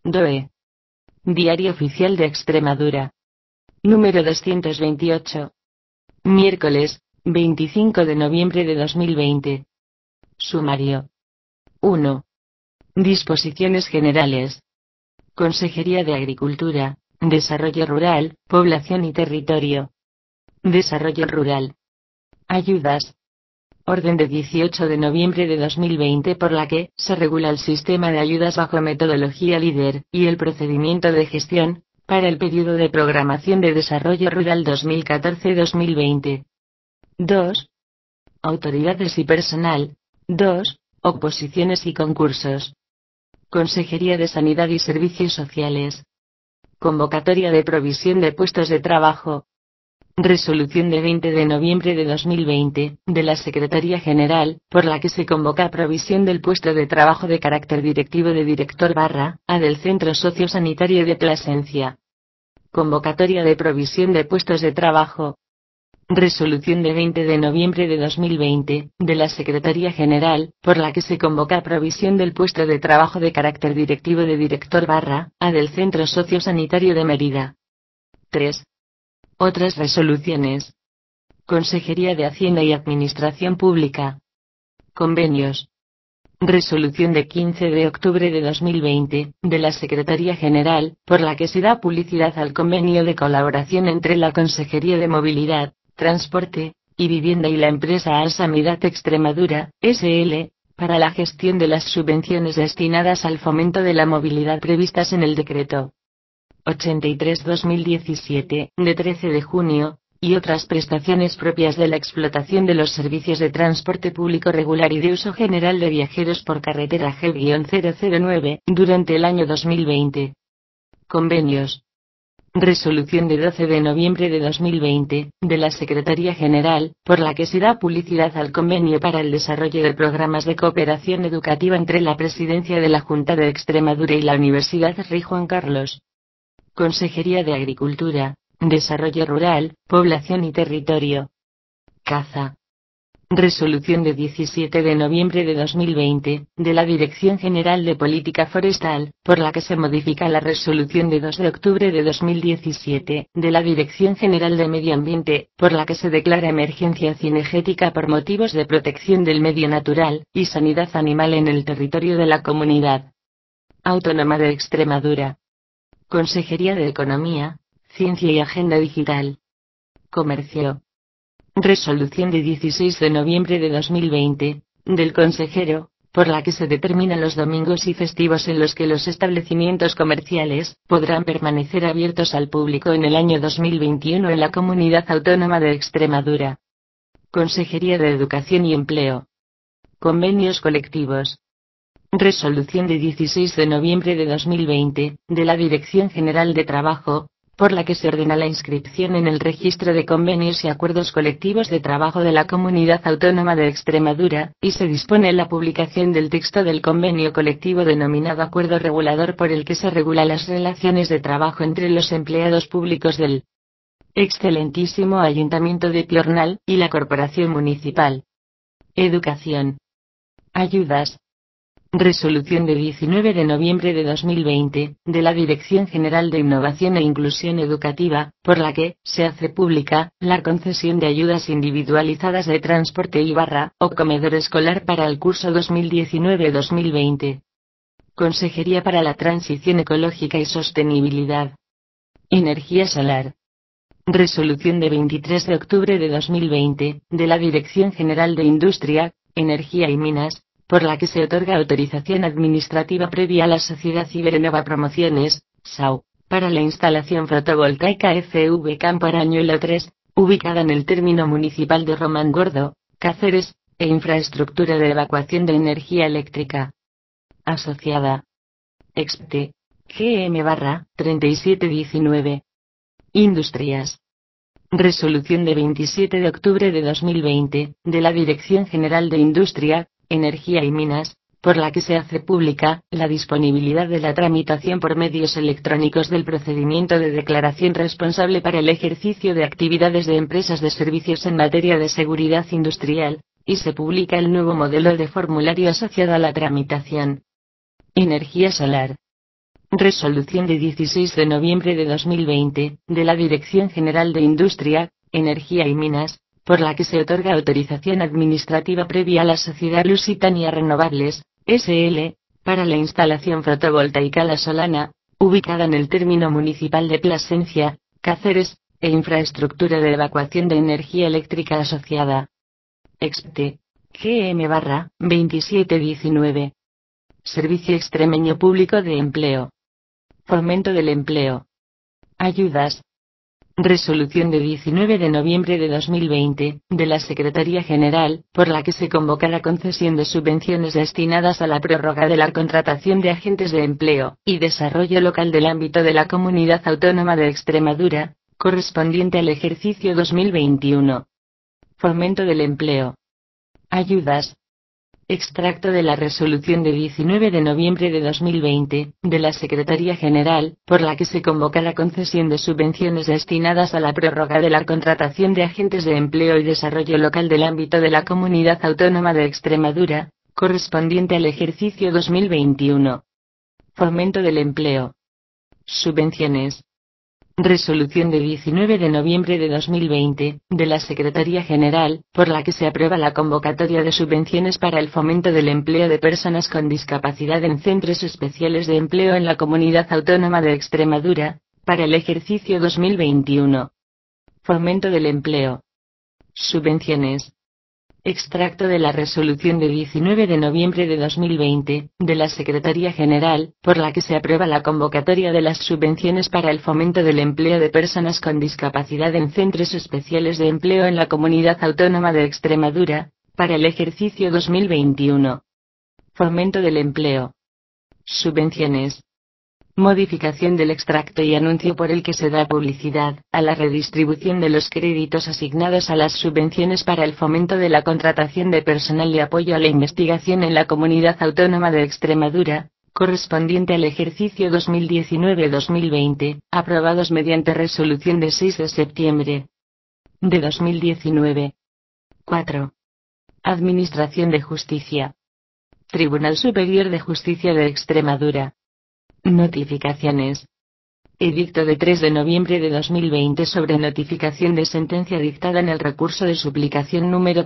DOE. Diario Oficial de Extremadura. Número 228. Miércoles, 25 de noviembre de 2020. Sumario. 1. Disposiciones generales. Consejería de Agricultura, Desarrollo Rural, Población y Territorio. Desarrollo Rural. Ayudas. Orden de 18 de noviembre de 2020 por la que se regula el sistema de ayudas bajo metodología LEADER y el procedimiento de gestión para el periodo de programación de desarrollo rural 2014-2020. 2. Autoridades y personal. 2. Oposiciones y concursos. Consejería de Sanidad y Servicios Sociales. Convocatoria de provisión de puestos de trabajo. Resolución de 20 de noviembre de 2020, de la Secretaría General, por la que se convoca provisión del puesto de trabajo de carácter directivo de director /A del Centro Sociosanitario de Plasencia. Convocatoria de provisión de puestos de trabajo. Resolución de 20 de noviembre de 2020, de la Secretaría General, por la que se convoca provisión del puesto de trabajo de carácter directivo de director /A del Centro Sociosanitario de Mérida. 3. Otras resoluciones. Consejería de Hacienda y Administración Pública. Convenios. Resolución de 15 de octubre de 2020, de la Secretaría General, por la que se da publicidad al convenio de colaboración entre la Consejería de Movilidad, Transporte y Vivienda y la empresa Alsamidat Extremadura, S.L., para la gestión de las subvenciones destinadas al fomento de la movilidad previstas en el Decreto 83/2017, de 13 de junio, y otras prestaciones propias de la explotación de los servicios de transporte público regular y de uso general de viajeros por carretera G-009, durante el año 2020. Convenios. Resolución de 12 de noviembre de 2020, de la Secretaría General, por la que se da publicidad al convenio para el desarrollo de programas de cooperación educativa entre la Presidencia de la Junta de Extremadura y la Universidad Rey Juan Carlos. Consejería de Agricultura, Desarrollo Rural, Población y Territorio. Caza. Resolución de 17 de noviembre de 2020, de la Dirección General de Política Forestal, por la que se modifica la resolución de 2 de octubre de 2017, de la Dirección General de Medio Ambiente, por la que se declara emergencia cinegética por motivos de protección del medio natural y sanidad animal en el territorio de la Comunidad Autónoma de Extremadura. Consejería de Economía, Ciencia y Agenda Digital. Comercio. Resolución de 16 de noviembre de 2020, del consejero, por la que se determinan los domingos y festivos en los que los establecimientos comerciales podrán permanecer abiertos al público en el año 2021 en la Comunidad Autónoma de Extremadura. Consejería de Educación y Empleo. Convenios colectivos. Resolución de 16 de noviembre de 2020, de la Dirección General de Trabajo, por la que se ordena la inscripción en el Registro de Convenios y Acuerdos Colectivos de Trabajo de la Comunidad Autónoma de Extremadura, y se dispone la publicación del texto del convenio colectivo denominado Acuerdo Regulador por el que se regula las relaciones de trabajo entre los empleados públicos del excelentísimo Ayuntamiento de Piornal y la Corporación Municipal. Educación. Ayudas. Resolución de 19 de noviembre de 2020, de la Dirección General de Innovación e Inclusión Educativa, por la que se hace pública la concesión de ayudas individualizadas de transporte y o comedor escolar para el curso 2019-2020. Consejería para la Transición Ecológica y Sostenibilidad. Energía solar. Resolución de 23 de octubre de 2020, de la Dirección General de Industria, Energía y Minas, por la que se otorga autorización administrativa previa a la Sociedad Ibernova Promociones, SAU, para la instalación fotovoltaica FV Campo Arañuelo 3, ubicada en el término municipal de Román-Gordo, Cáceres, e infraestructura de evacuación de energía eléctrica. Asociada. Expte. GM-3719. Industrias. Resolución de 27 de octubre de 2020, de la Dirección General de Industria, Energía y Minas, por la que se hace pública la disponibilidad de la tramitación por medios electrónicos del procedimiento de declaración responsable para el ejercicio de actividades de empresas de servicios en materia de seguridad industrial, y se publica el nuevo modelo de formulario asociado a la tramitación. Energía solar. Resolución de 16 de noviembre de 2020, de la Dirección General de Industria, Energía y Minas, por la que se otorga autorización administrativa previa a la Sociedad Lusitania Renovables, S.L., para la instalación fotovoltaica La Solana, ubicada en el término municipal de Plasencia, Cáceres, e infraestructura de evacuación de energía eléctrica asociada. Expte. GM/2719. Servicio Extremeño Público de Empleo. Fomento del empleo. Ayudas. Resolución de 19 de noviembre de 2020, de la Secretaría General, por la que se convoca la concesión de subvenciones destinadas a la prórroga de la contratación de agentes de empleo y desarrollo local del ámbito de la Comunidad Autónoma de Extremadura, correspondiente al ejercicio 2021. Fomento del empleo. Ayudas. Extracto de la resolución de 19 de noviembre de 2020, de la Secretaría General, por la que se convoca la concesión de subvenciones destinadas a la prórroga de la contratación de agentes de empleo y desarrollo local del ámbito de la Comunidad Autónoma de Extremadura, correspondiente al ejercicio 2021. Fomento del empleo. Subvenciones. Resolución de 19 de noviembre de 2020, de la Secretaría General, por la que se aprueba la convocatoria de subvenciones para el fomento del empleo de personas con discapacidad en centros especiales de empleo en la Comunidad Autónoma de Extremadura, para el ejercicio 2021. Fomento del empleo. Subvenciones. Extracto de la resolución de 19 de noviembre de 2020, de la Secretaría General, por la que se aprueba la convocatoria de las subvenciones para el fomento del empleo de personas con discapacidad en centros especiales de empleo en la Comunidad Autónoma de Extremadura, para el ejercicio 2021. Fomento del empleo. Subvenciones. Modificación del extracto y anuncio por el que se da publicidad a la redistribución de los créditos asignados a las subvenciones para el fomento de la contratación de personal de apoyo a la investigación en la Comunidad Autónoma de Extremadura, correspondiente al ejercicio 2019-2020, aprobados mediante resolución de 6 de septiembre de 2019. 4. Administración de Justicia. Tribunal Superior de Justicia de Extremadura. Notificaciones. Edicto de 3 de noviembre de 2020 sobre notificación de sentencia dictada en el recurso de suplicación número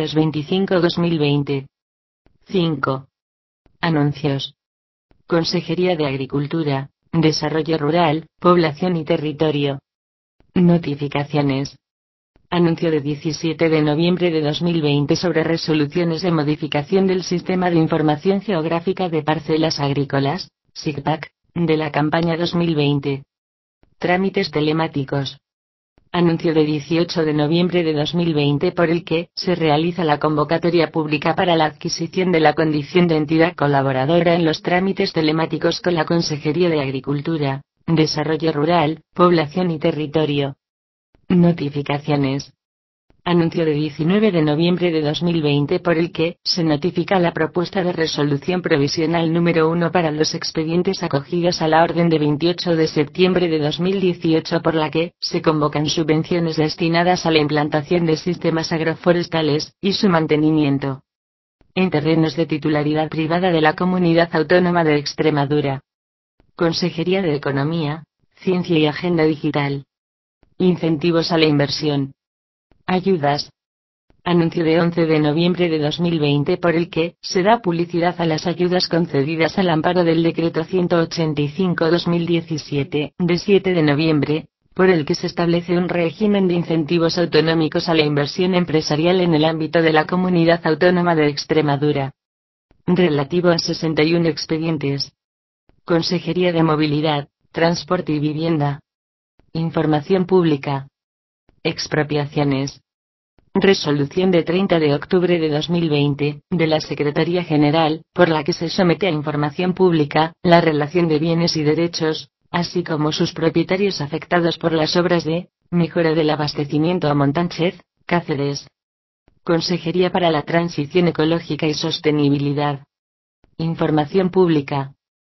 325-2020. 5. Anuncios. Consejería de Agricultura, Desarrollo Rural, Población y Territorio. Notificaciones. Anuncio de 17 de noviembre de 2020 sobre resoluciones de modificación del Sistema de Información Geográfica de Parcelas Agrícolas, SIGPAC, de la campaña 2020. Trámites telemáticos. Anuncio de 18 de noviembre de 2020 por el que se realiza la convocatoria pública para la adquisición de la condición de entidad colaboradora en los trámites telemáticos con la Consejería de Agricultura, Desarrollo Rural, Población y Territorio. Notificaciones. Anuncio de 19 de noviembre de 2020 por el que se notifica la propuesta de resolución provisional número 1 para los expedientes acogidos a la orden de 28 de septiembre de 2018 por la que se convocan subvenciones destinadas a la implantación de sistemas agroforestales y su mantenimiento en terrenos de titularidad privada de la Comunidad Autónoma de Extremadura. Consejería de Economía, Ciencia y Agenda Digital. Incentivos a la inversión. Ayudas. Anuncio de 11 de noviembre de 2020 por el que se da publicidad a las ayudas concedidas al amparo del Decreto 185-2017, de 7 de noviembre, por el que se establece un régimen de incentivos autonómicos a la inversión empresarial en el ámbito de la Comunidad Autónoma de Extremadura. Relativo a 61 expedientes. Consejería de Movilidad, Transporte y Vivienda. Información pública. Expropiaciones. Resolución de 30 de octubre de 2020, de la Secretaría General, por la que se somete a información pública, la relación de bienes y derechos, así como sus propietarios afectados por las obras de mejora del abastecimiento a Montánchez, Cáceres. Consejería para la Transición Ecológica y Sostenibilidad. Información pública.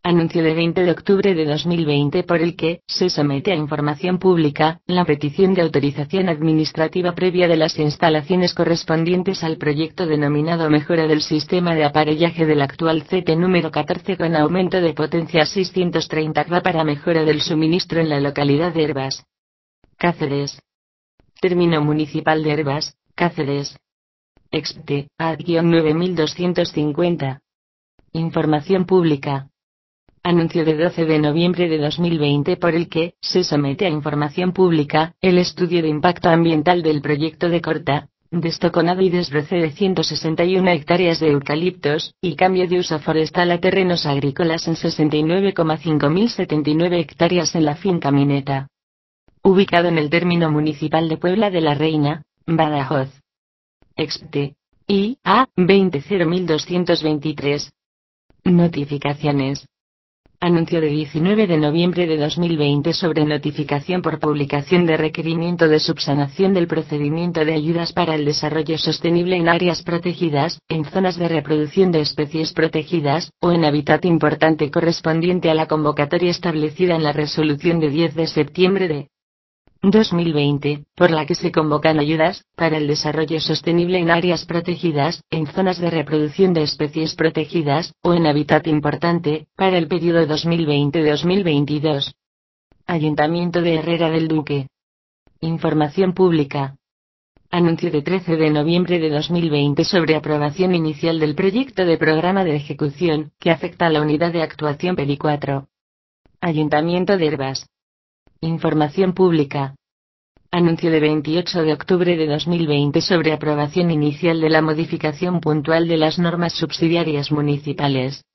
Anuncio de 20 de octubre de 2020 por el que se somete a información pública la petición de autorización administrativa previa de las instalaciones correspondientes al proyecto denominado Mejora del Sistema de Aparellaje del actual CT número 14 con aumento de potencia a 630 kV para mejora del suministro en la localidad de Hervas, Cáceres. Término municipal de Hervas, Cáceres. Expte, ad-9250. Información pública. Anuncio de 12 de noviembre de 2020 por el que se somete a información pública el estudio de impacto ambiental del proyecto de corta, destoconado y desbroce de 161 hectáreas de eucaliptos, y cambio de uso forestal a terrenos agrícolas en 69,5079 hectáreas en la finca Mineta. Ubicado en el término municipal de Puebla de la Reina, Badajoz. Expte. I.A. 20.223. Notificaciones. Anuncio de 19 de noviembre de 2020 sobre notificación por publicación de requerimiento de subsanación del procedimiento de ayudas para el desarrollo sostenible en áreas protegidas, en zonas de reproducción de especies protegidas, o en hábitat importante correspondiente a la convocatoria establecida en la resolución de 10 de septiembre de 2020, por la que se convocan ayudas para el desarrollo sostenible en áreas protegidas, en zonas de reproducción de especies protegidas, o en hábitat importante, para el periodo 2020-2022. Ayuntamiento de Herrera del Duque. Información pública. Anuncio de 13 de noviembre de 2020 sobre aprobación inicial del proyecto de programa de ejecución, que afecta a la unidad de actuación PEDI 4. Ayuntamiento de Hervas. Información pública. Anuncio de 28 de octubre de 2020 sobre aprobación inicial de la modificación puntual de las normas subsidiarias municipales.